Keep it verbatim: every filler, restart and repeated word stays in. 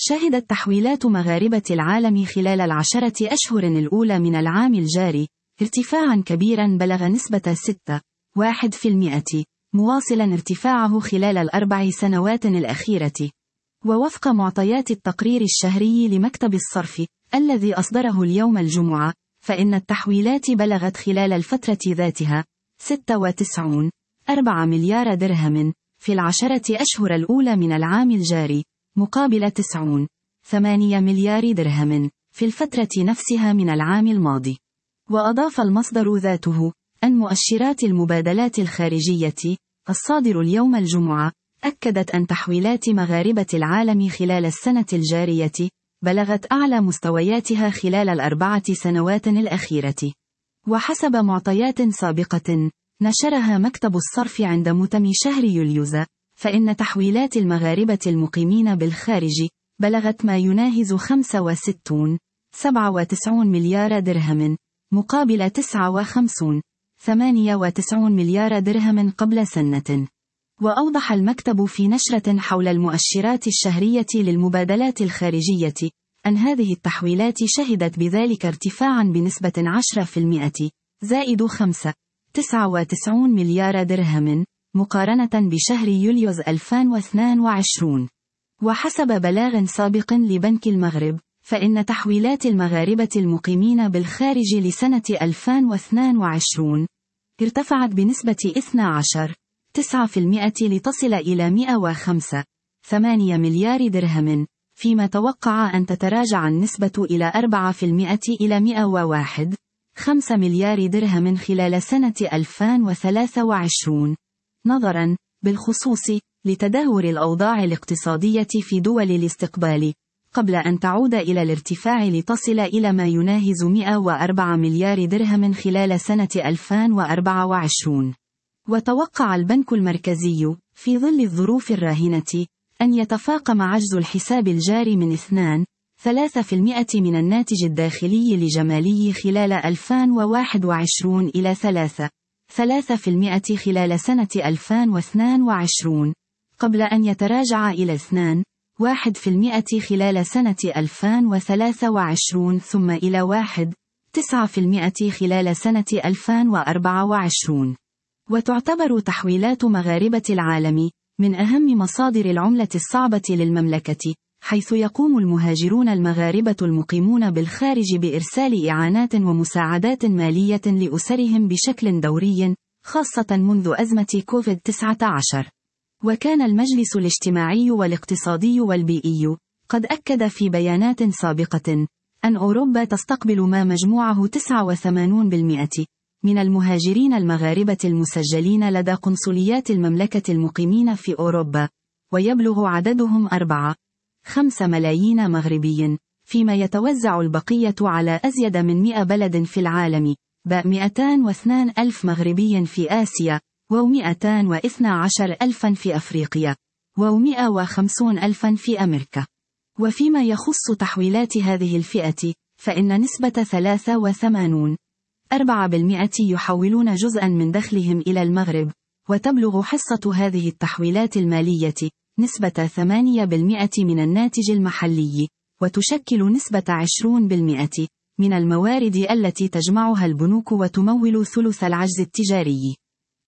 شهدت تحويلات مغاربة العالم خلال العشرة أشهر الأولى من العام الجاري ارتفاعا كبيرا بلغ نسبة ستة فاصلة واحد بالمئة، مواصلا ارتفاعه خلال الأربع سنوات الأخيرة. ووفق معطيات التقرير الشهري لمكتب الصرف الذي أصدره اليوم الجمعة، فإن التحويلات بلغت خلال الفترة ذاتها ستة وتسعين فاصلة أربعة مليار درهم في العشرة أشهر الأولى من العام الجاري، مقابل تسعين فاصلة ثمانية مليار درهم في الفترة نفسها من العام الماضي. وأضاف المصدر ذاته أن مؤشرات المبادلات الخارجية الصادر اليوم الجمعة أكدت أن تحويلات مغاربة العالم خلال السنة الجارية بلغت أعلى مستوياتها خلال الأربعة سنوات الأخيرة. وحسب معطيات سابقة نشرها مكتب الصرف عند متم شهر يوليوز، فإن تحويلات المغاربة المقيمين بالخارج بلغت ما يناهز خمسة وستين فاصلة سبعة وتسعين مليار درهم، مقابل تسعة وخمسين فاصلة ثمانية وتسعين مليار درهم قبل سنة. وأوضح المكتب في نشرة حول المؤشرات الشهرية للمبادلات الخارجية أن هذه التحويلات شهدت بذلك ارتفاعا بنسبة عشرة بالمئة زائد خمسة فاصلة تسعة وتسعين مليار درهم مقارنة بشهر يوليوز ألفين واثنين وعشرين. وحسب بلاغ سابق لبنك المغرب، فإن تحويلات المغاربة المقيمين بالخارج لسنة ألفين واثنين وعشرين ارتفعت بنسبة اثني عشر فاصلة تسعة بالمئة لتصل إلى مئة وخمسة فاصلة ثمانية مليار درهم، فيما توقع أن تتراجع النسبة إلى أربعة بالمئة إلى مئة وواحد فاصلة خمسة مليار درهم خلال سنة ألفين وثلاثة وعشرين، نظرا بالخصوص لتدهور الأوضاع الاقتصادية في دول الاستقبال، قبل أن تعود إلى الارتفاع لتصل إلى ما يناهز مئة وأربعة مليار درهم خلال سنة ألفين وأربعة وعشرين. وتوقع البنك المركزي في ظل الظروف الراهنة أن يتفاقم عجز الحساب الجاري من اثنين فاصلة ثلاثة بالمئة من الناتج الداخلي الإجمالي خلال ألفين وواحد وعشرين إلى ثلاثة فاصلة ثلاثة بالمئة خلال سنة ألفين واثنين وعشرين، قبل أن يتراجع إلى اثنين فاصلة واحد بالمئة خلال سنة ألفين وثلاثة وعشرين ثم إلى واحد فاصلة تسعة بالمئة خلال سنة ألفين وأربعة وعشرين. وتعتبر تحويلات مغاربة العالم من أهم مصادر العملة الصعبة للمملكة، حيث يقوم المهاجرون المغاربة المقيمون بالخارج بإرسال إعانات ومساعدات مالية لأسرهم بشكل دوري، خاصة منذ أزمة كوفيد تسعة عشر. وكان المجلس الاجتماعي والاقتصادي والبيئي قد أكد في بيانات سابقة أن أوروبا تستقبل ما مجموعه تسعة وثمانين بالمئة من المهاجرين المغاربة المسجلين لدى قنصليات المملكة المقيمين في أوروبا، ويبلغ عددهم أربعة فاصلة خمسة ملايين مغربي، فيما يتوزع البقية على أزيد من مئة بلد في العالم، بمئتين واثنين ألف مغربي في آسيا، ومئتين واثني عشر ألفا في أفريقيا، ومئة وخمسين ألفا في أمريكا. وفيما يخص تحويلات هذه الفئة، فإن نسبة ثلاثة وثمانين فاصلة أربعة بالمئة يحولون جزءا من دخلهم إلى المغرب، وتبلغ حصة هذه التحويلات المالية نسبة ثمانية بالمئة من الناتج المحلي، وتشكل نسبة عشرين بالمئة من الموارد التي تجمعها البنوك وتمول ثلث العجز التجاري.